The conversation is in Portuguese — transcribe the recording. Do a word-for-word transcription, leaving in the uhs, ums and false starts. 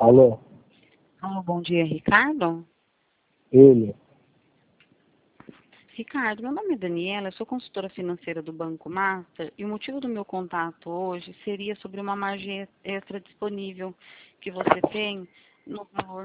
Alô? Alô, bom dia, Ricardo? Ele? Ricardo, meu nome é Daniela, eu sou consultora financeira do Banco Master e o motivo do meu contato hoje seria sobre uma margem extra disponível que você tem no valor